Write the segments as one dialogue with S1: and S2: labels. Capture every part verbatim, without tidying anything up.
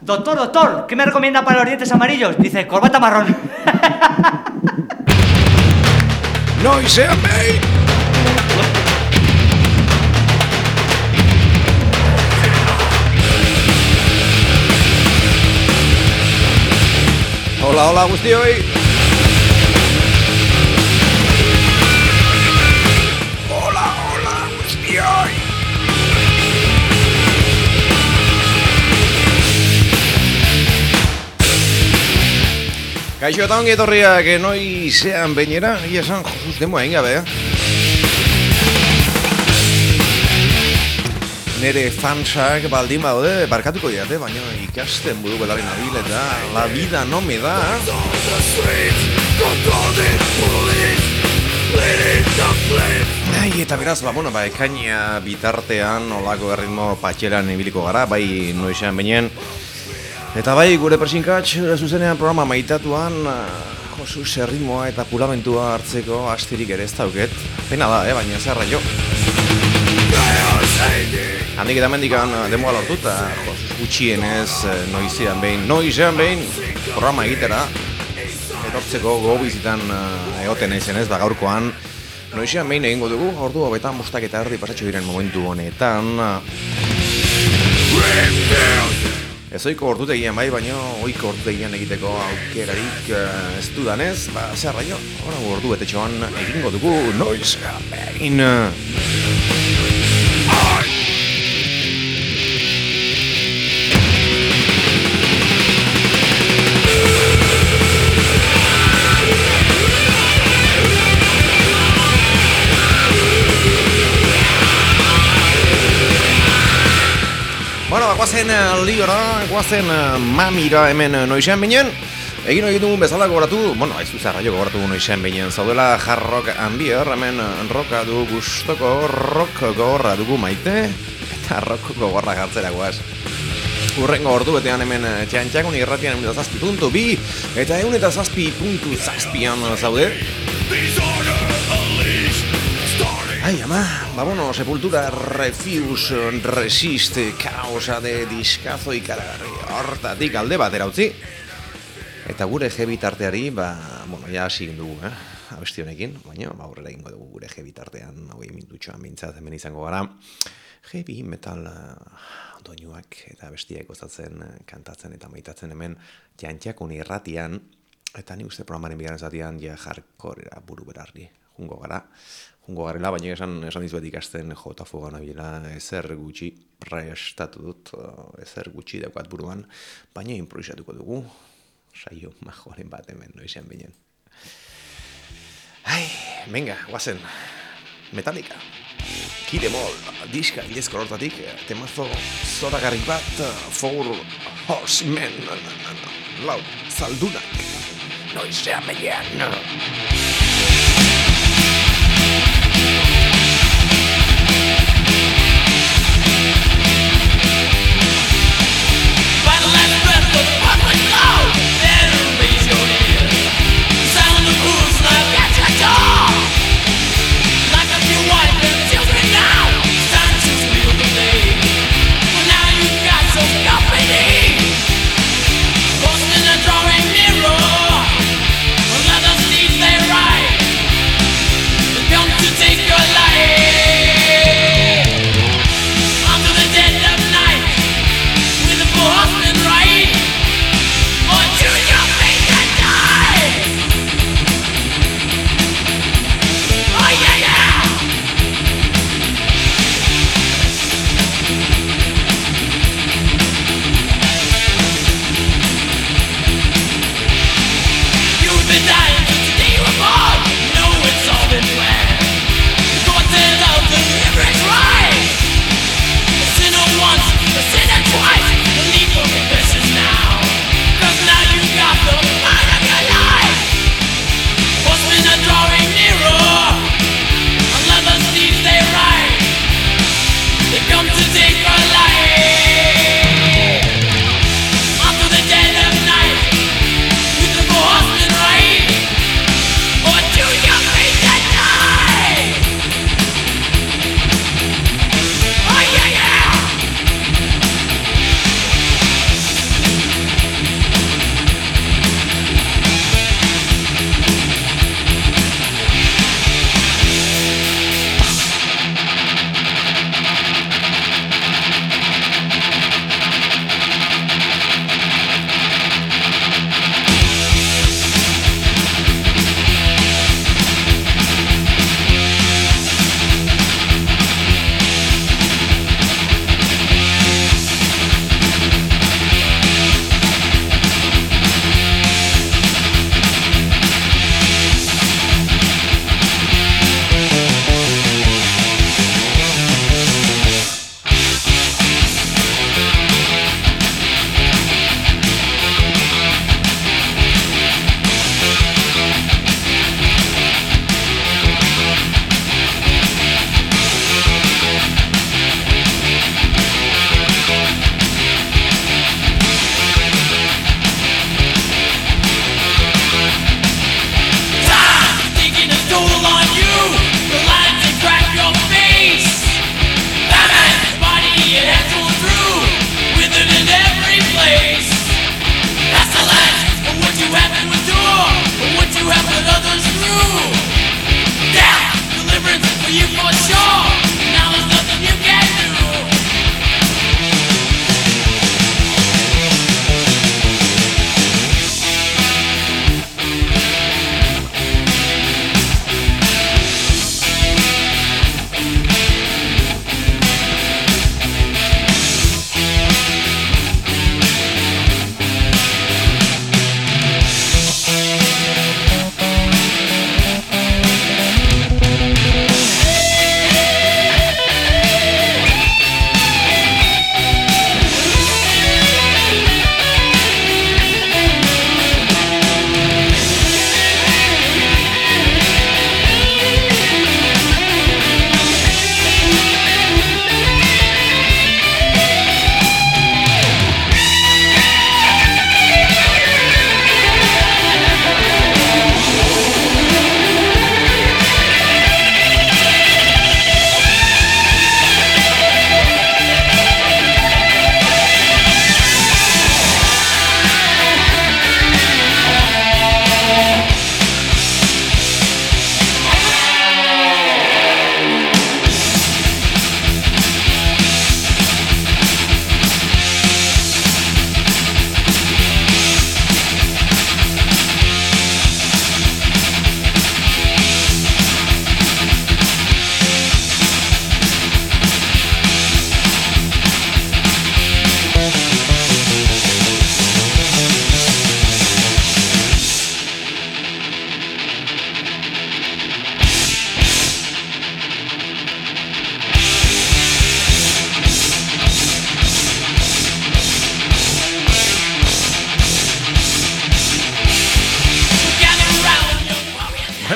S1: Doctor, doctor, ¿qué me recomienda para los dientes amarillos? Dice, corbata marrón.
S2: Noise and Main. Hola, hola guztioi. Hola, hola guztioi. Kaixo eta ongi etorriak noizean behinera, egia esan Josus demoa egin gabe, eh? Nere fansak baldin baude, barkatuko diate, baina ikasten buru belaren abil eta la vida no me da. Ai, eta beraz, ba, bueno, ba, ekaina bitartean olako erritmo patxeran ibiliko gara, bai noizean behinen. Eta bai, gure persinkatx zuzenean programa maitatuan Josus erritmoa eta pulamentua hartzeko astirik ere ez dauket. Pena da, eh, baina zerra jo. Handik eta mendikan demoa lortu eta Josus gutxienez noizean behin, noizean behin programa egitera etortzeko gobizitan egoten eizenez, ba gaurkoan noizean behin egingo dugu, ordu hobetan bostak eta erdi pasatxo diren momentu honetan. Ez oiko ordutegian bai, baina oiko ordutegian egiteko aukerarik ez dudanez, ba, zerra jo, orain ordu betetxoan egingo dugu noizean behin. Bueno, guazen liora, guazen mamira hemen noizean binen. Egin hori dugun bezala gogoratu, bueno, aizu zarra jo gogoratu noizean binen. Zaudela hard rock ambier, hemen rocka du gustoko, rock gogorra dugu maite. Eta rock gogorra gartzera guaz. Urrengo ordu betean hemen txantxakun irratian egun eta zazpi puntu bi. Eta egun eta zazpi puntu zazpian zaude. Ai, ama, ba, bueno, Sepultura, Refuse, Resist, Kaosa de diskazo ikaragarri hortatik alde batera utzi. Eta gure heavy tarteari, ba, bueno, ja hasi dugu, eh, abesti honekin, baina, ba, aurrera egingo dugu gure heavy tartean, hogei mintutxoan bintzat hemen izango gara. Heavy metal uh, doinuak eta bestiak gozatzen, kantatzen eta maitatzen hemen jantxakun irratian, eta ni uste programaren bigarren zatian ja hardcorera buru berarri jungo gara. Jungo garela, baina esan, esan dizuet ikasten jotafoga nabiela ezer gutxi prestatu dut, ezer gutxi daukat buruan, baina improvisatuko dugu, saio majoren bat hemen noizean binen. Ai, venga, guazen, Metallica, Kill 'Em All, diska ilezko hortatik, temazo zoragarri bat, Four Horsemen, lau, zaldunak, noizean binen.
S3: Take your life.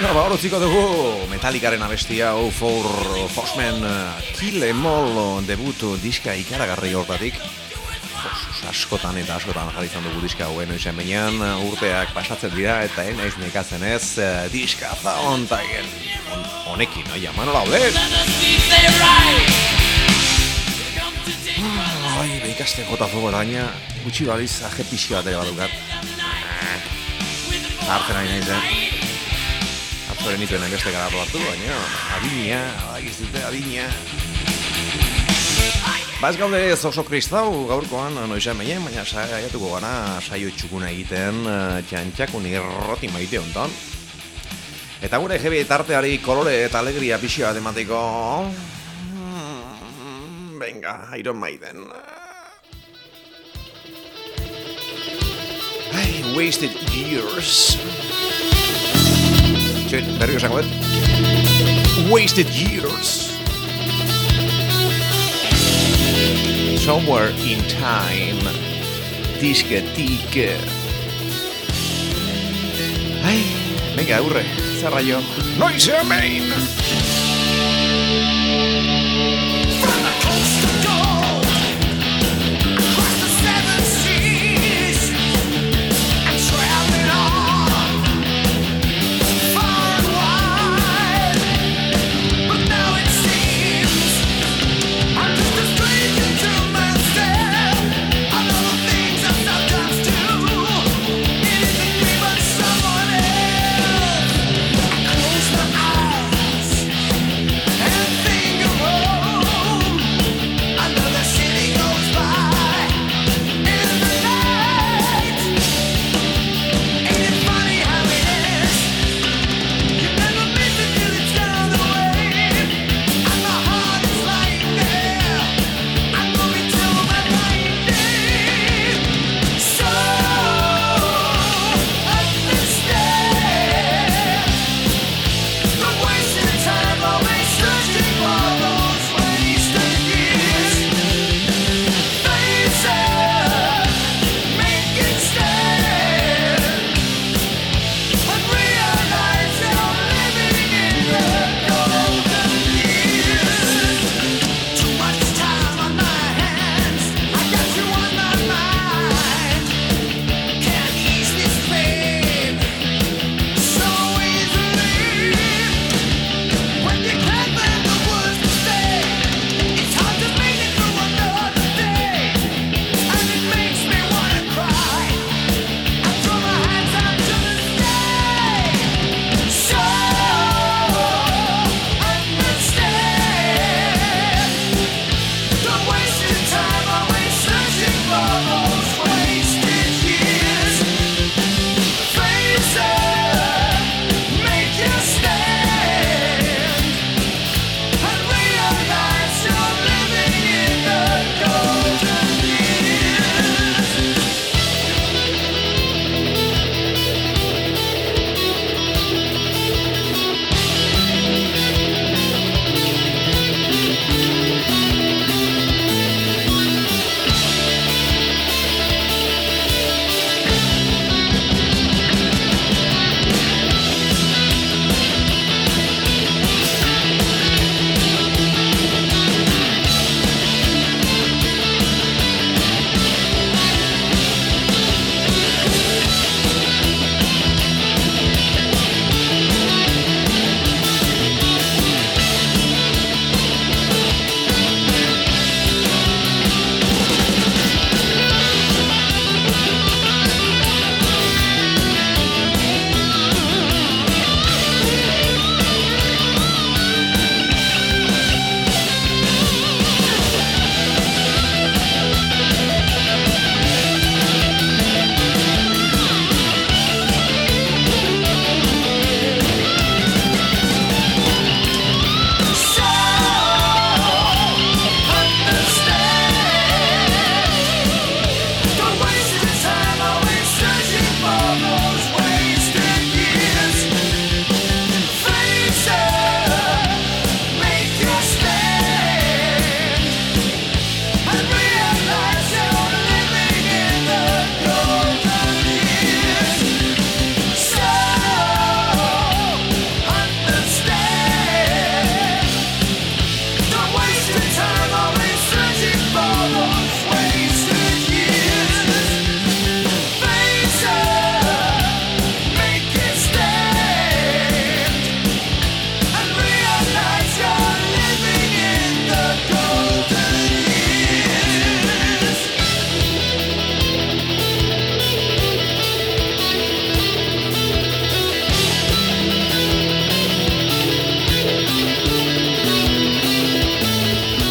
S2: Bueno, ba, hor utziko dugu Metallicaren abestia Oh for Postman Kill Em All debutu diska ikaragarri hortatik. Askotan eta askotan jarri izan dugu diska hauen oizan benean, urteak pasatzen dira eta ez naiz nekatzen ez diska zaontagen honekin, oia, mano laudet! Ai, behikaste jota fuego daña, gutxi baliz aje pixi bat ere badukat. Hartzen ari nahi zen. Atzoren nituen beste garatu hartu, baina adina, ez dute adina. Baz gaude ez oso kristau gaurkoan noizan behin, baina saiatuko gara saio txukuna egiten txantxakun irroti maite honetan. Eta gure heavy tarteari kolore eta alegria pixia bat emateko. Venga, Iron Maiden. Ai, Wasted Years. Txet, berriko esango dut. Wasted Years. Somewhere in time, disketik. Ai, venga, aurre, zarra jo. Noiz hemen!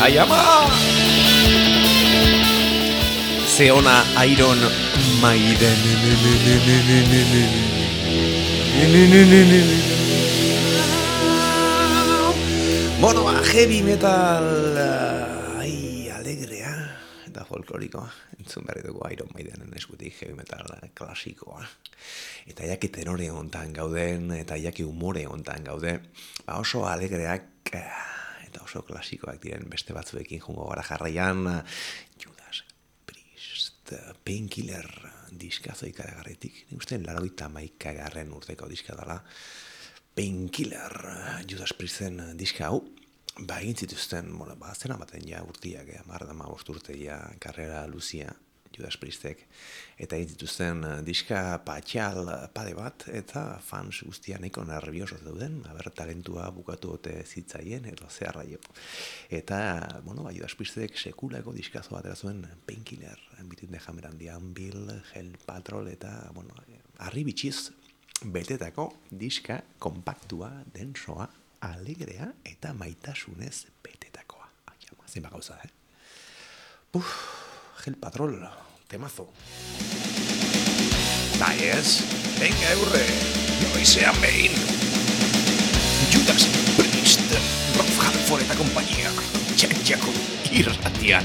S2: Ai ama! Zeona Iron Maiden. Bueno, heavy metal, ai, alegrea eta folklorikoa. Entzun berri dugu Iron Maidenen eskutik heavy metal klasikoa. Eta jaki tenore hontan gauden, eta jaki umore hontan gaude, ba oso alegreak eta oso klasikoak diren beste batzuekin jongo gara jarraian. Judas Priest, Painkiller diskazo ikaragarritik. Nik uste laurogeita hamaikagarren urteko diska dela. Painkiller, Judas Priesten diska hau, ba egin zituzten, bueno, ba zena baten ja urtiak, hamar eta hamabost urte ja karrera luzia Judas Priestek, eta egin zituzten diska patxal pade bat, eta fans guztia nahiko nervioso zeuden, haber talentua bukatu ote zitzaien, edo zeharra jo. Eta, bueno, ba, Judas Priestek sekulako diskazo bat erazuen Painkiller, Beating the Hammer and the Anvil, Hell Patrol, eta, bueno, harri bitxiz, betetako diska kompaktua, densoa, alegrea eta maitasunez betetakoa. Ai, zenba gauza, eh? Uf, Hell Patrol, temazo. Da ez, venga eurre, noizean behin. Judas Priest, Rob Halford eta kompainia, txantxako irratian.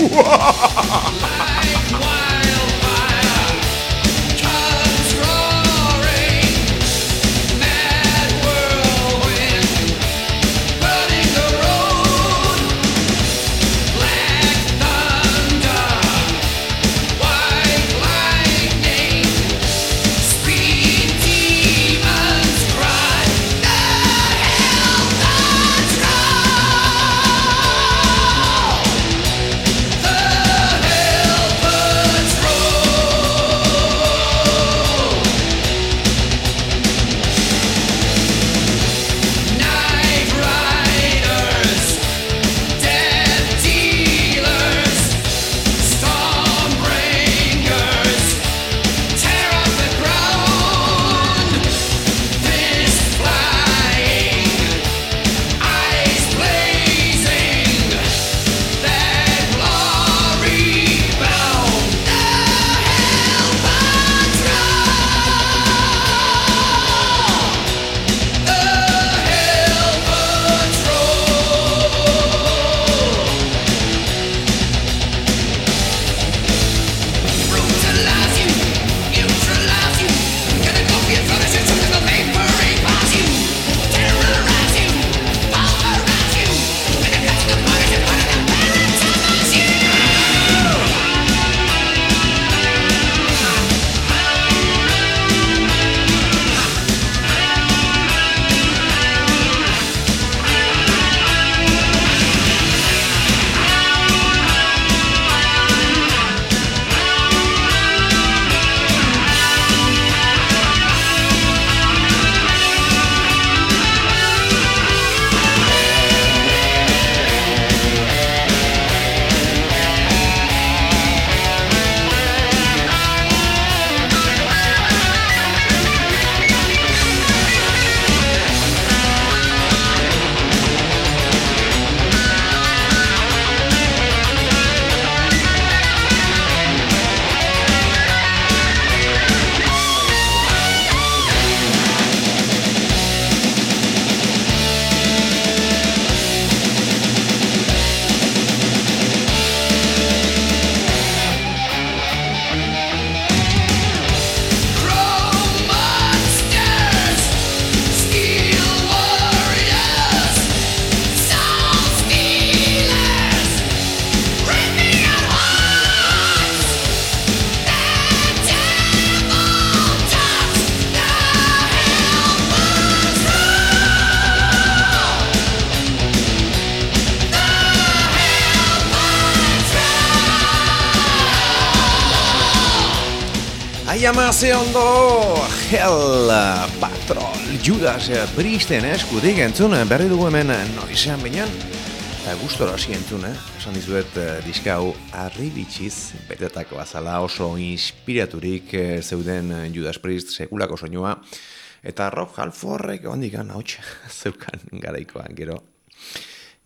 S2: Ama ze ondo, Hell Patrol, Judas Priesten eskutik entzun, berri dugu hemen noizean behinan, eta gustora hasi entzun, eh? Esan dizuet diska hau harri bitxiz, betetako azala oso inspiraturik zeuden Judas Priest sekulako soinua, eta Rob Halfordek ondikan hauts zeukan garaikoan, gero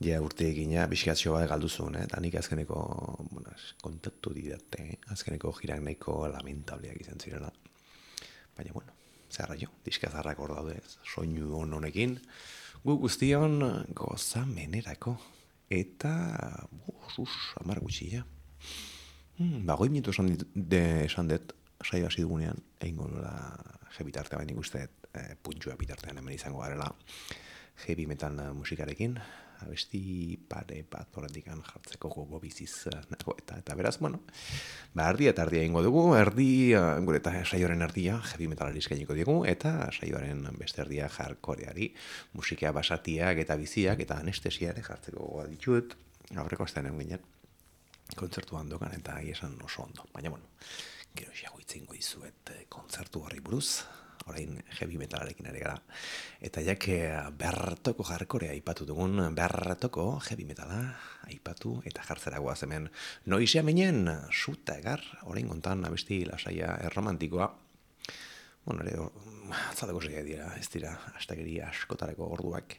S2: Ja urte egina, biskatxo bat galduzun, eh? Eta nik azkeneko, bueno, kontatu didate, azkeneko jirak nahiko lamentableak izan zirela. Baina, bueno, zerra jo, diskazarrak hor daude, soinu hon honekin, gu guztion gozamenerako. Eta, sus, amar gutxi, ja. Hmm, ba, goi minutu esan, de, esan dut, saio hasi dugunean, egin gola heavy tartea, baina ikuste eh, puntxua bitartean hemen izango garela, heavy metal musikarekin, abesti pare bat horrendikan jartzeko gogo biziz nago, eta, eta beraz, bueno, ba, erdi eta erdia egingo dugu, erdi, uh, gure eta saioaren erdia heavy metalari eskainiko diegu, eta saioaren beste erdia hardcoreari, musika basatiak eta biziak, eta anestesia ere jartzeko gogoa ditut, aurreko astean egon ginen, kontzertu handokan, eta esan oso ondo, baina, bueno, gero xago itzingo izuet kontzertu horri buruz, orain heavy metalarekin ari gara. Eta jak bertoko hardcorea aipatu dugun, bertoko heavy metala aipatu eta jartzera goaz hemen. Noizea minen, suta egar, orain gontan abesti lasaia erromantikoa. Bueno, ere, atzadeko zeia dira, ez dira, astakeri askotareko orduak.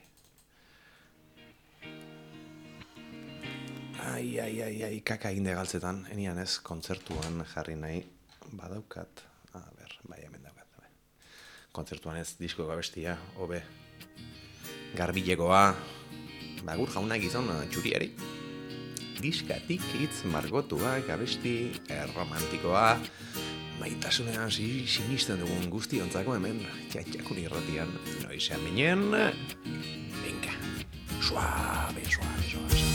S2: Ai, ai, ai, ai, kaka egin galtzetan, enian ez, kontzertuan jarri nahi, badaukat, a ber, bai, hemen daukat, bai. Kontzertuan ez, disko gabestia, hobe, garbilegoa, bagur jauna gizon txuriari, diskatik hitz margotua, gabesti erromantikoa, maitasunean si, sinisten dugun guztiontzako hemen, txatxakun irratian, noizean minen, venga, suave, suave, suave, suave.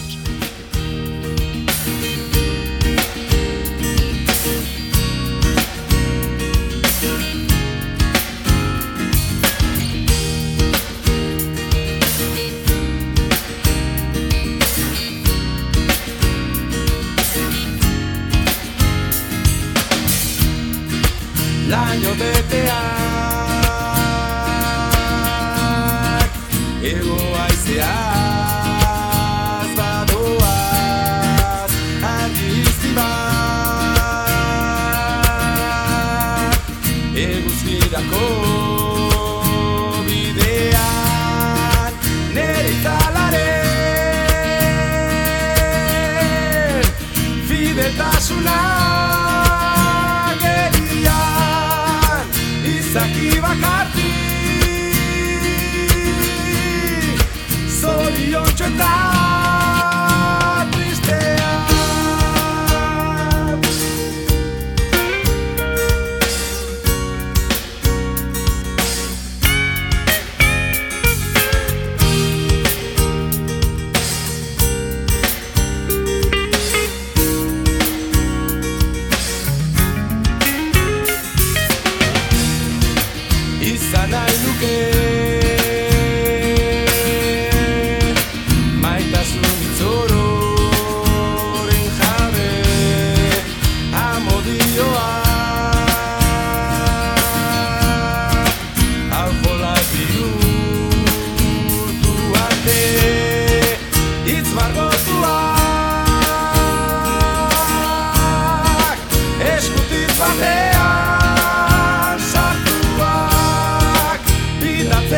S3: Laino beteak ego haizeaz badoaz argizti bat eguzkirako bidean nere italaren fideltasuna Zaki bakarti zoriontxo eta tristea izan nahi nuke maitasun itzororen jabe amodioa aljola bihurtu arte hitz margotuak eskutik batean sartuak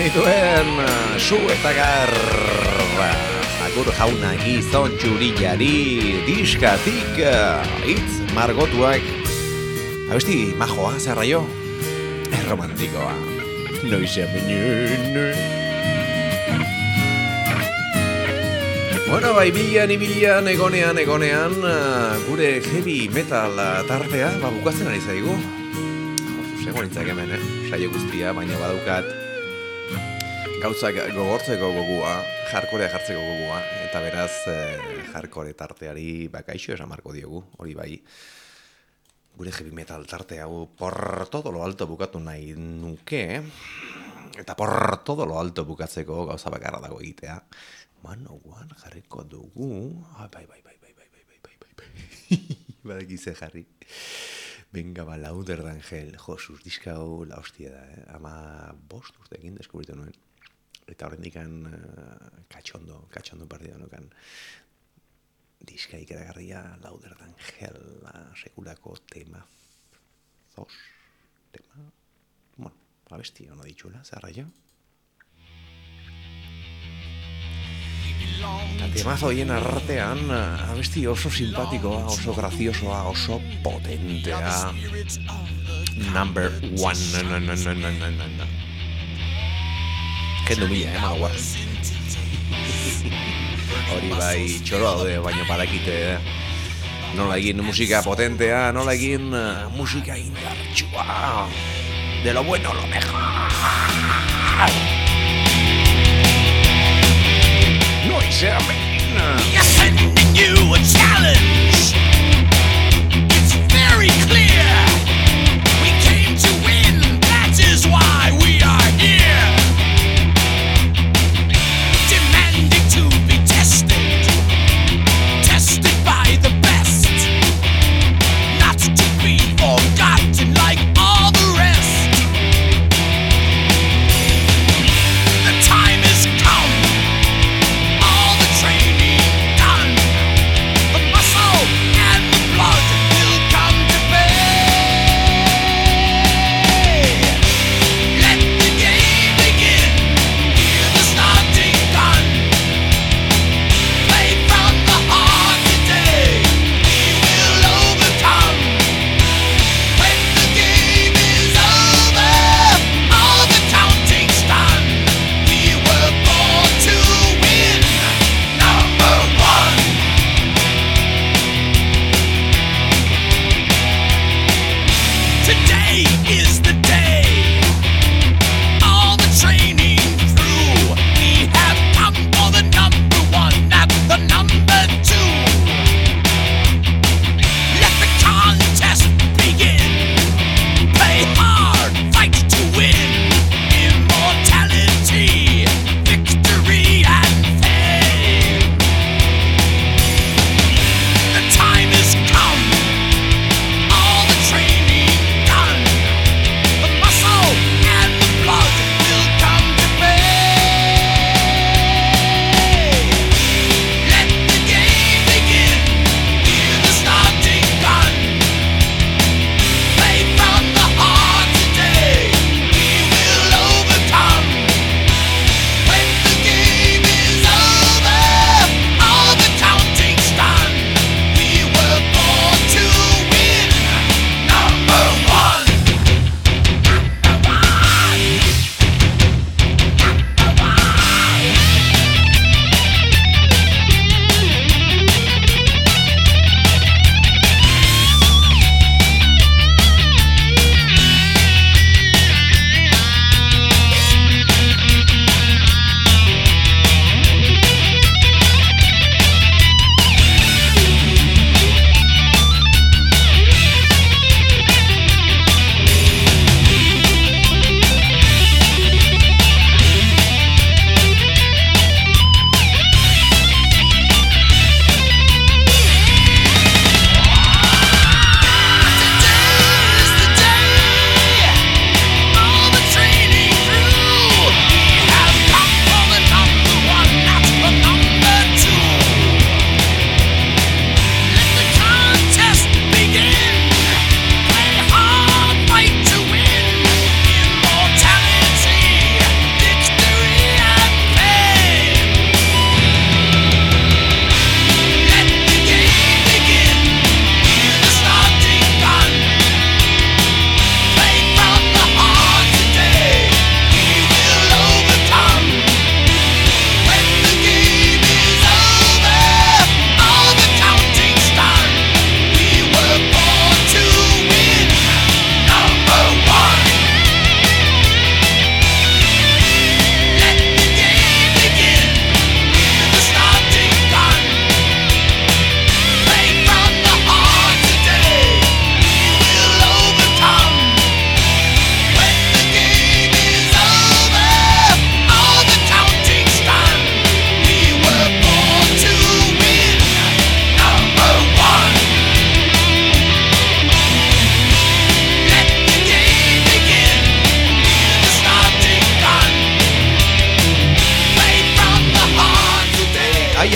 S2: genituen su eta garra. Agur jauna gizon txurillari diskatik hitz margotuak. Abesti majoa, zerraio? Erromantikoa. Noize menuen. Bueno, bai, bilan, ibilan, egonean, egonean, gure heavy metal tartea, ba, bukatzen ari zaigu. Segoen nintzak hemen, eh? Saio guztia, baina badaukat gauzak gogortzeko gogua, jarkorea jartzeko gogua, eta beraz, eh, jarkore tarteari bakaixo esan marko diogu, hori bai. Gure heavy metal tarte hau por todo lo alto bukatu nahi nuke, eta por todo lo alto bukatzeko gauza bakarra dago egitea. Manoguan jarriko dugu, ah, bai, bai, bai, bai, bai, bai, bai, bai, bai, bai, badakize jarri. Venga, ba, Lauder d'Angel, josuz, diska hau la hostia da, eh? Ama bost urtekin deskubritu nuen. Eta horren dikan uh, katxondo, katxondo partida nukan. Diska ikeragarria Lauder d'Angel, sekulako tema. Zos, tema. Bueno, abesti hona ditxula, zerra jo. Eta temazo hien artean, abesti oso simpatikoa, oso graziosoa, oso potentea. Number one, na, na, na, na, na, na, na, na. Kendu mila, eh, magoa. Hori bai, txoro daude, baina badakite, nola egin musika potentea, nola egin uh, musika indartsua. De lo bueno, lo mejor. Noise Arena.
S4: We are sending you a challenge. It's very clear. We came to win. That is why we are here. Demanding to be tested. Tested by the best. Not to be forgotten like all the rest. The time has come. Training done. The muscle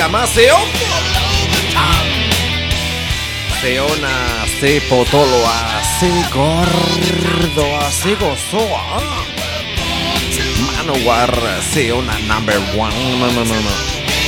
S2: ama, ze ondo! Ze ona, ze potoloa, ze gordoa, ze gozoa. Manowar, ze ona number one, no, no, no, no.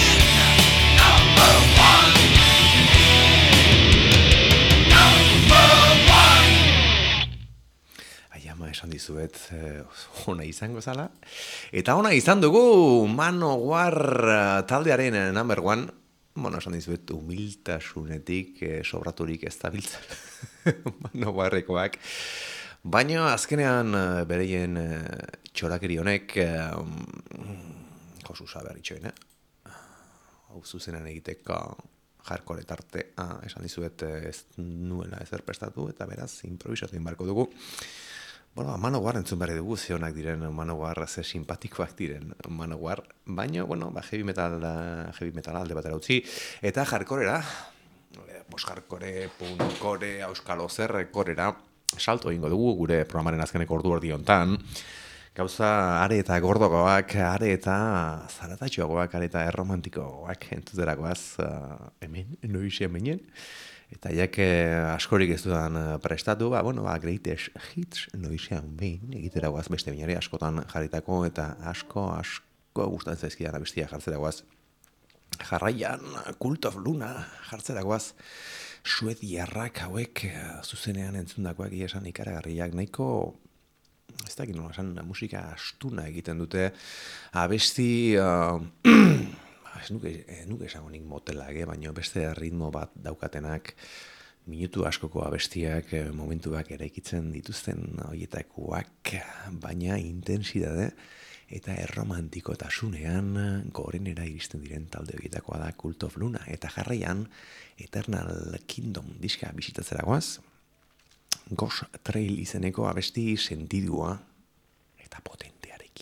S2: Esan dizuet, eh, ona izango zala. Eta ona izan dugu Manowar taldearen number one. Bueno, esan dizuet, humiltasunetik eh, sobraturik ez dabiltzen Manowarrekoak. Baina azkenean eh, bereien eh, txorakeri honek eh, josu saber itxoin, eh? Hau zuzenan egiteko jarkore tarte. Ah, esan dizuet eh, ez nuela ezer prestatu eta beraz improvisatu inbarko dugu. Bueno, Manowar entzun berri dugu, ze honak diren Manowar, ze simpatikoak diren Manowar, baina, bueno, ba, heavy metal, heavy metal alde batera utzi, eta jarkorera, post-jarkore, punkore, auskalo zerrekorera, salto egingo dugu gure programaren azkeneko ordu ordi hontan, gauza are eta gordokoak, are eta zaratatxoagoak, are eta erromantikoak entzuterakoaz, uh, hemen, noiz hemenen. Eta jak askorik ez dudan prestatu, ba, bueno, ba, greatest hits noizean behin, egiteragoaz beste binari askotan jarritako, eta asko, asko gustatzen zaizkidan abestia jartzeragoaz. Jarraian, Cult of Luna jartzeragoaz, suediarrak hauek zuzenean entzundakoak esan ikaragarriak, nahiko, ez dakit nola esan, musika astuna egiten dute, abesti... Uh, Ez nuke, nuke esango nik motelak, eh? Baina beste ritmo bat daukatenak, minutu askoko abestiak, momentuak eraikitzen dituzten horietakoak, baina intensidade eta erromantikotasunean gorenera iristen diren talde horietakoa da Cult of Luna. Eta jarraian, Eternal Kingdom diska bisitatzeragoaz, Ghost Trail izeneko abesti sentidua eta potentearekin.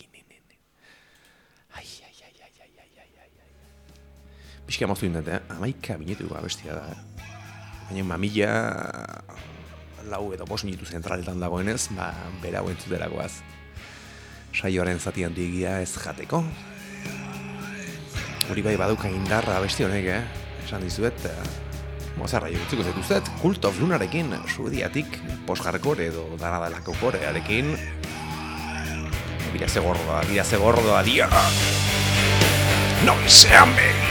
S2: Bizka moztu indate, eh? Amaika binetu abestia da. Baina mamila lau edo bost minutu zentraletan dagoenez, ba, bera hau entzuterakoaz. Saioaren zati handigia ez jateko. Hori bai baduka indarra abesti honek, eh? Esan dizuet, mozarra jo utziko zetuzet, Cult of Lunarekin, suediatik, post-hardcore edo danadalako korearekin. Bila ze gordoa, bila ze gordoa, dia! Noizean behin!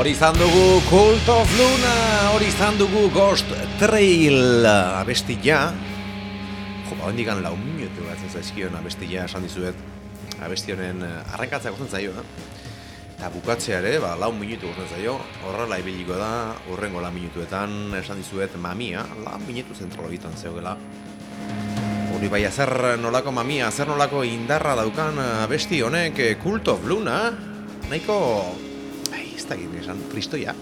S2: Hori izan dugu Cult of Luna, hori izan dugu Ghost Trail abestia. Jo, ba, hondikan lau minutu bat zaizkion abestia esan dizuet. Abesti honen arrankatzea gustatzen zaio, eh? Eta bukatzea ere, ba, lau minutu gustatzen zaio. Horrela ibiliko da, hurrengo lau minutuetan esan dizuet mamia, lau minutu zentralo egiten zeugela. Hori bai, zer nolako mamia, zer nolako indarra daukan abesti honek Cult of Luna, nahiko... ez da egin esan, kristoia.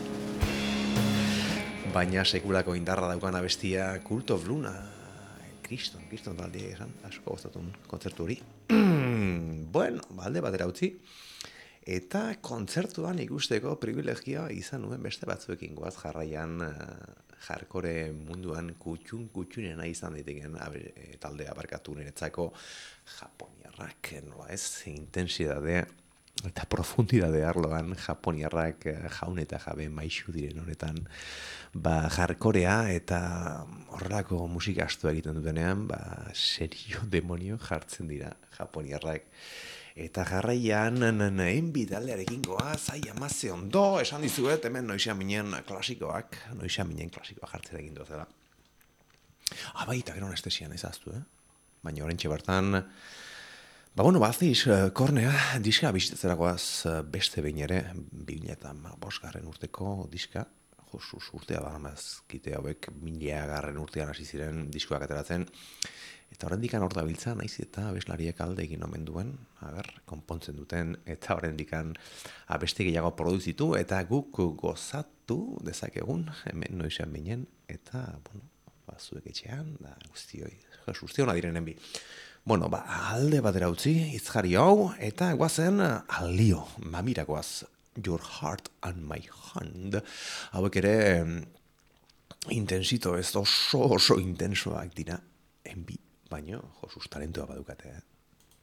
S2: Baina sekulako indarra daukan abestia Cult of Luna. Kriston, kriston talde esan, asko goztatun kontzertu hori. Bueno, balde batera utzi. Eta kontzertuan ikusteko privilegioa izan nuen beste batzuekin goaz jarraian jarkore munduan kutxun kutxunena izan daiteken taldea barkatu niretzako japoniarrak, nola ez, intensidadea eta profundidade arloan japoniarrak jaun eta jabe maixu diren honetan ba jarkorea eta horrelako musika astu egiten dutenean ba serio demonio jartzen dira japoniarrak eta jarraian enbi taldearekin goaz ai amaze ondo esan dizuet hemen noixa minen klasikoak noixa minen klasikoak jartzen egin dozela abaita gero anestesian ezaztu eh baina orentxe bertan Ba, bueno, baziz, kornea, diska bisitatzerakoaz beste behin ere, bi mila bosgarren urteko diska, josuz urtea baramazkite hauek, mila garren urtean hasi ziren diskoak ateratzen, eta horrendikan hor da biltza, naiz eta abeslariek alde egin omen duen, aber, konpontzen duten, eta horrendikan abesti gehiago produzitu, eta guk gozatu dezakegun, hemen noizean binen, eta, bueno, bazuek etxean, da guztioi, guztiona direnen bi. Bueno, ba, alde batera utzi, itzjari hau, eta guazen alio, mamirakoaz, Your Heart and My Hand. Hauek ere intensito ez oso oso intensoak dira, enbi, baino, josuz talentua badukate. Eh?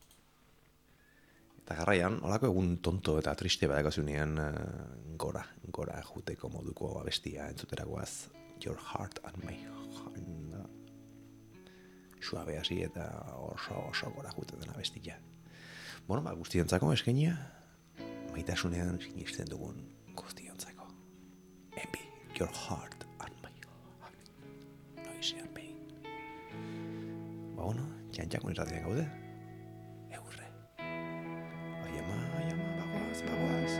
S2: Eta garraian, holako egun tonto eta triste badakazunean gora, gora juteko moduko abestia entzuterakoaz, Your Heart and My Hand. Suabe hasi eta oso oso gora juten dena bestia. Bueno, ba, guztiontzako eskenia, maitasunean sinisten dugun guztiontzako. Enbi, Your Heart and My Heart. Noizean behin. Ba, bueno, txantxako irratian gaude. Egurre. Aiama, aiama, bagoaz, bagoaz.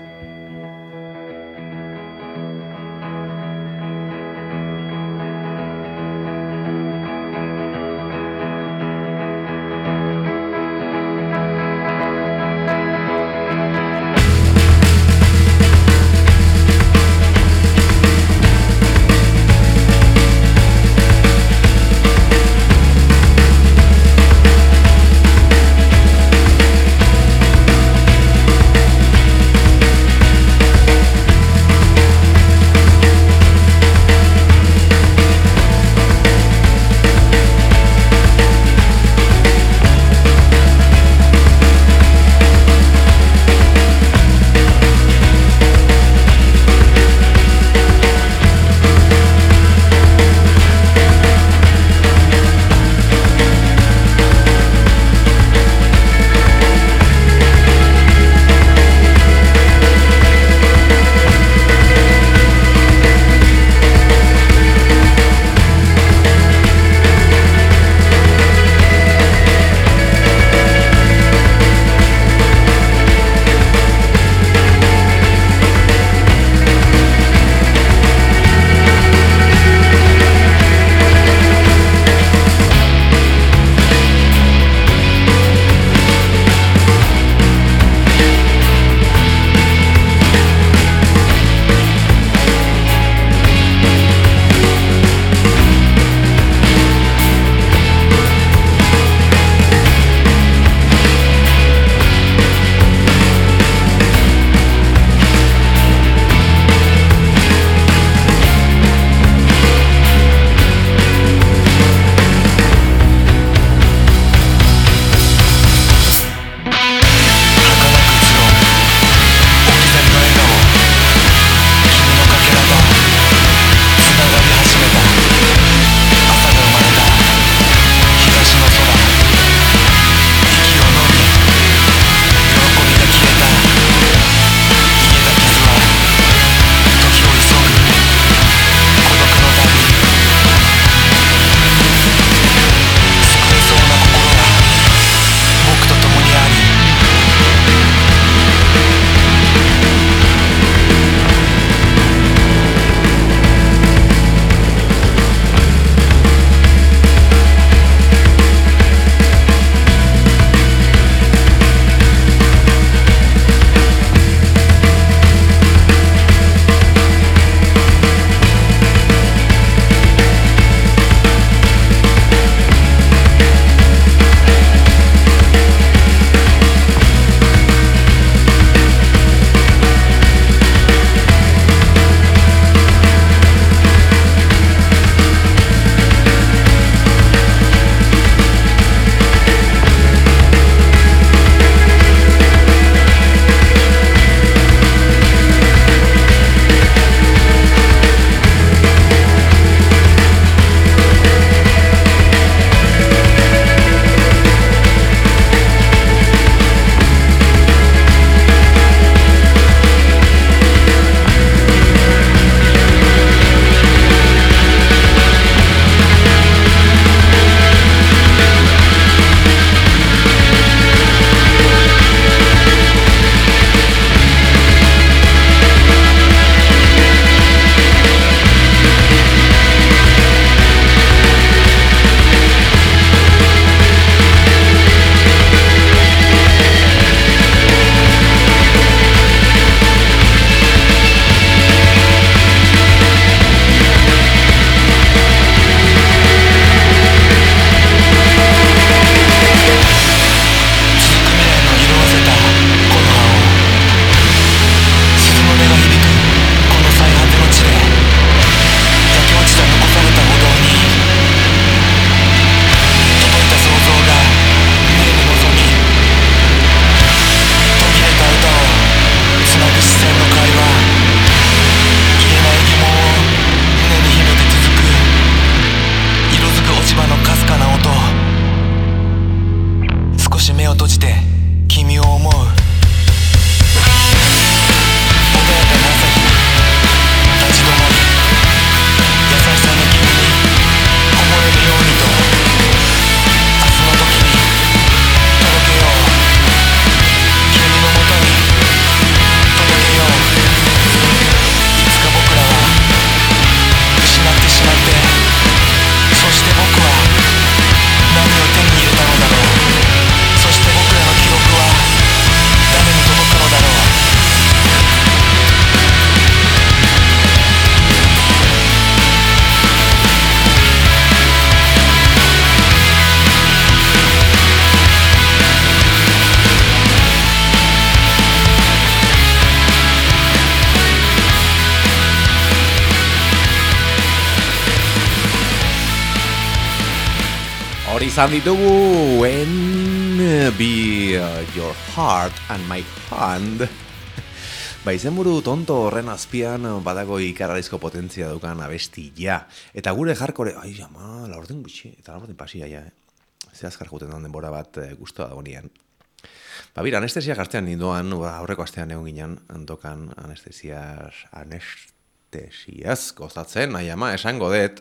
S2: hori izan ditugu When Be Your Heart and My Hand. Ba, izenburu tonto horren azpian badago ikarrarizko potentzia dukan abestia. Eta gure jarkore, ai ama, laurden gutxi, eta laurden pasia ja, eh? Ze azkar juten den denbora bat e, guztua dago nian. Ba, bira, anestesia gaztean ninduan, ba, aurreko astean egon ginen, antokan anestesiaz, anestesiaz gozatzen, ai ama, esango dut.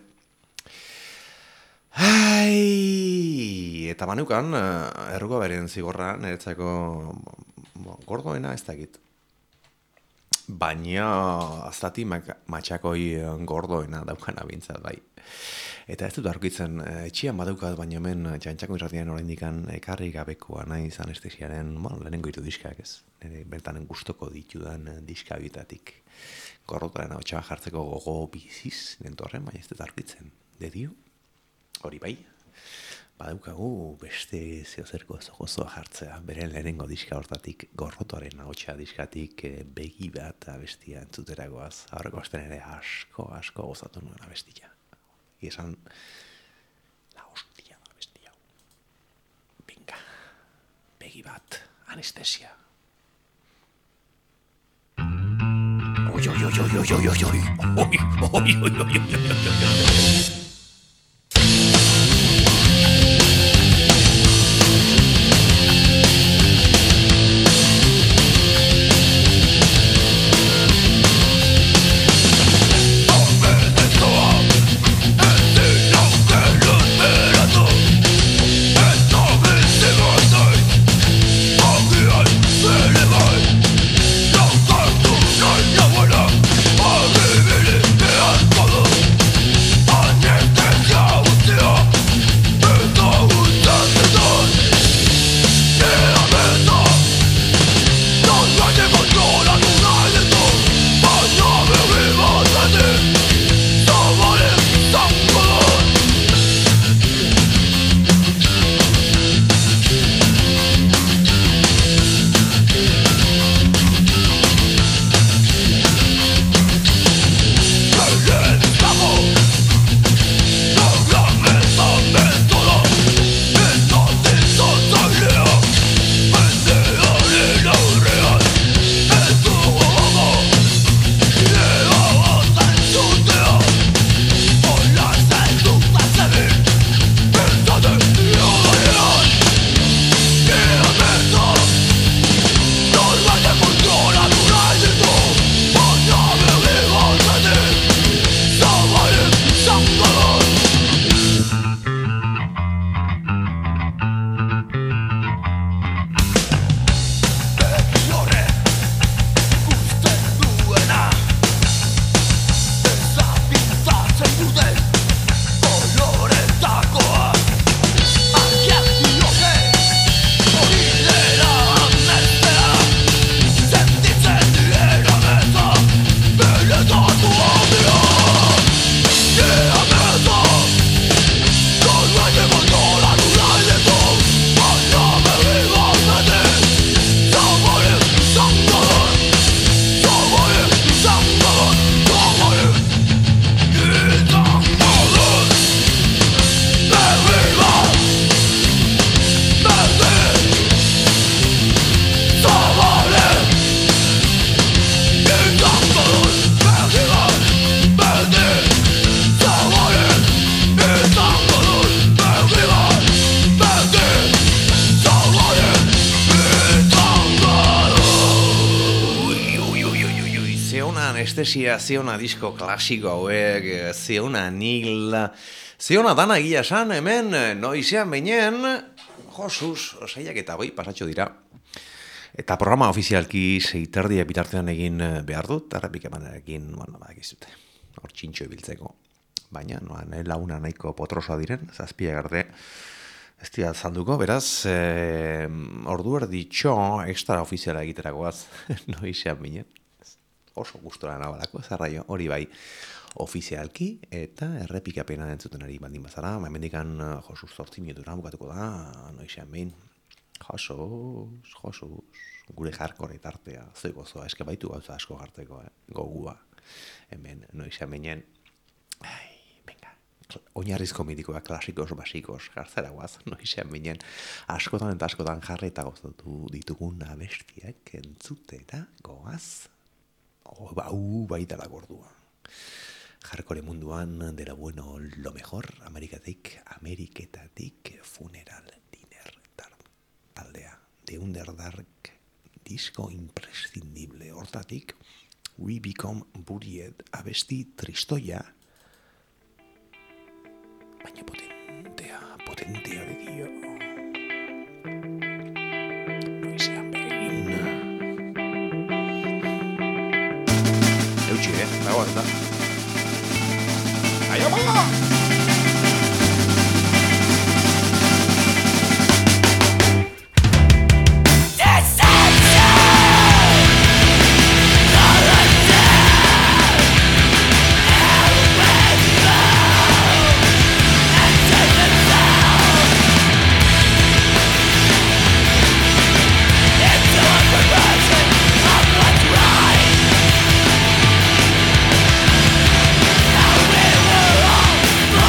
S2: Ai, eta manukan, erruko beren zigorra, niretzako gordoena ez dakit. Baina aztati matxakoi gordoena daukana bintzat, bai. Eta ez dut aurkitzen, etxian badaukat, baina hemen txantxako irratian oraindikan ekarri gabekoa naiz anestesiaren, bueno, lehenengo hiru diskak ez. Nire bertanen gustoko ditudan diska bitatik. Gordoaren hau txaba jartzeko gogo biziz, nentorren, baina ez dut aurkitzen. De dio? Hori bai, badaukagu beste zeozerko zogozoa jartzea, bere lehenengo diska hortatik, gorrotoaren ahotsa diskatik begi bat abestia entzuteragoaz, aurreko asten ere asko, asko gozatu nuen abestia. Iesan, la hostia da abestia. Venga, begi bat, anestesia. Oi, oi, oi, oi, oi, oi, oi, oi, oi, oi, oi, oi, anestesia, zeona disko klasiko hauek, zeona nil, zeona dana gila san, hemen, noizean beinen, josuz, osaiak eta goi pasatxo dira. Eta programa ofizialki zeiterdia bitartean egin behar dut, errepikemanekin, bueno, badakizute, hor txintxo ibiltzeko. Baina, noan, launa nahiko potrosoa diren, zazpia garte, ez dira zalduko, beraz, e, ordu erditxo extra ofiziala egiterakoaz, noizean binen. Oso gustora nabalako, zarraio, hori bai, ofizialki eta errepikapena entzuten ari baldin bazara, hemendikan Josuz zortzi minutura bukatuko da, noizean behin. Josuz, Josuz, gure jarkore tartea, zoi gozoa, eske baitu gauza asko jarteko, eh? Gogua, hemen noizean behinen. Ai, venga, oinarrizko mitikoa, klasikos, basikos, jartzera guaz, noizean binen, askotan eta askotan jarri eta gozatu ditugun abestiak entzutera goaz. Oh, bau, baita la gordua. Hardcore munduan, de lo bueno, lo mejor, Amerikatik, Ameriketatik, Funeral Dinner taldea, de Underdark, disco imprescindible, hortatik, We Become Buried, abesti tristoia, baina potentea, potentea de dio. Noizean begin. Eutxe, eh? Dago da. Aio, ba!
S4: Now we were all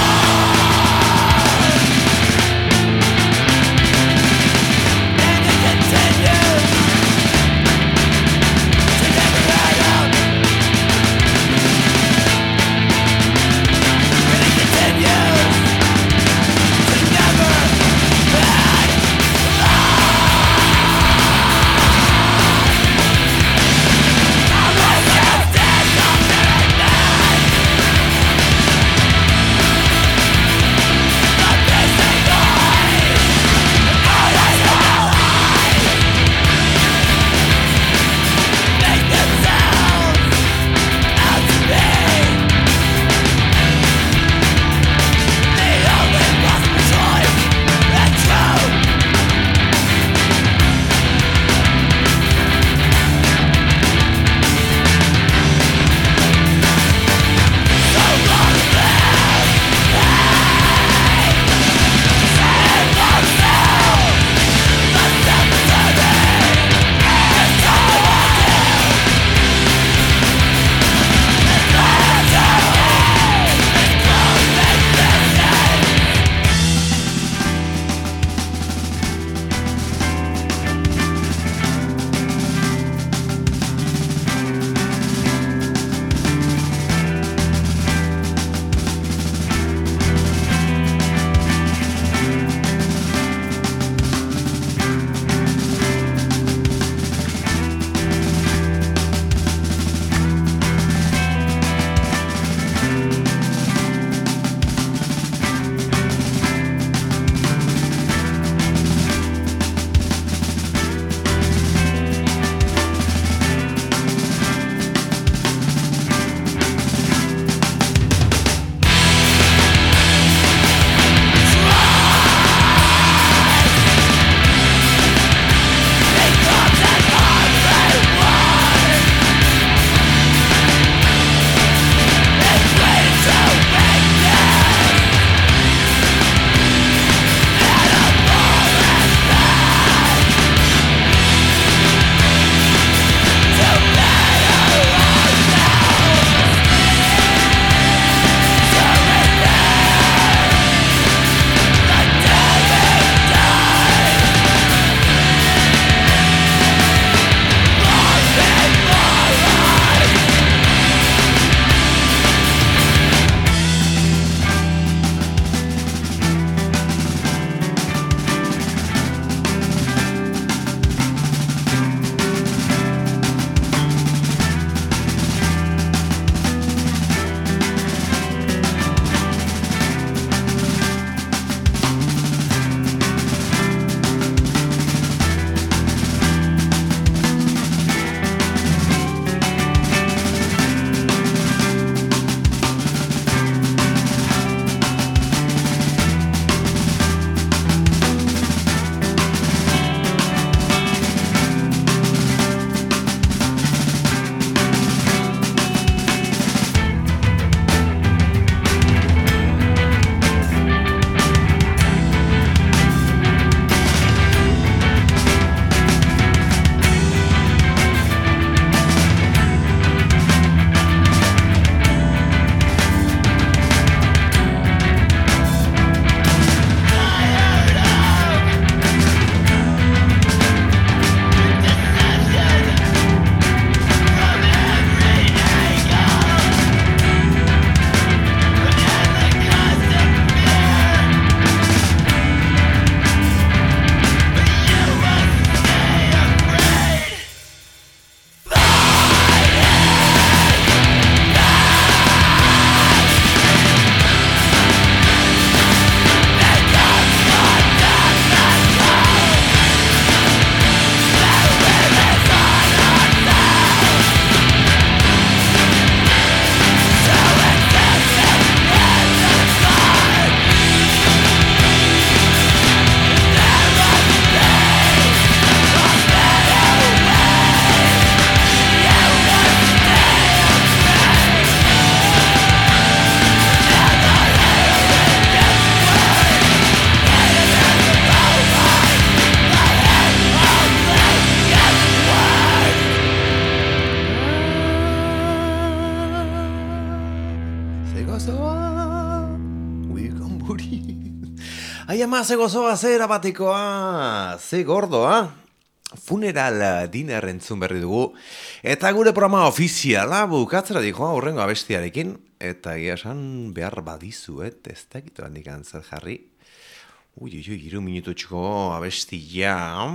S2: Ai ama, ze gozoa, ze erabatekoa, ze gordoa. Funeral dinner entzun berri dugu. Eta gure programa ofiziala bukatzera dijo aurrengo abestiarekin. Eta egia esan behar badizuet, ez dakitu handik zer jarri. Ui, ui, ui, iru minututxko abestia.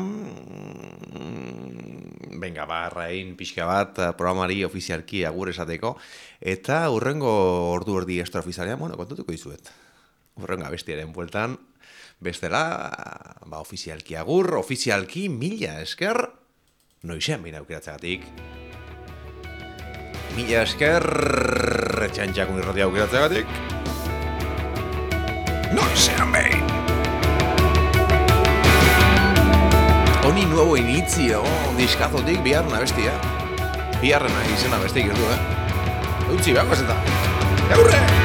S2: Benga, barrain, pixka bat, programari ofizialki agur esateko. Eta urrengo ordu erdi extraofizialean, bueno, kontatuko dizuet. Urrengo abestiaren bueltan, bestela, ba, ofizialki agur, ofizialki mila esker, noizean bina aukeratzegatik. Mila esker, txantxakun irratia aukeratzegatik. Noizean behin. Honi nuevo initzio, diskazotik biharren abestia. Biharrena izena abestia girdu, eh? Eutzi behako ez eta. Eurre!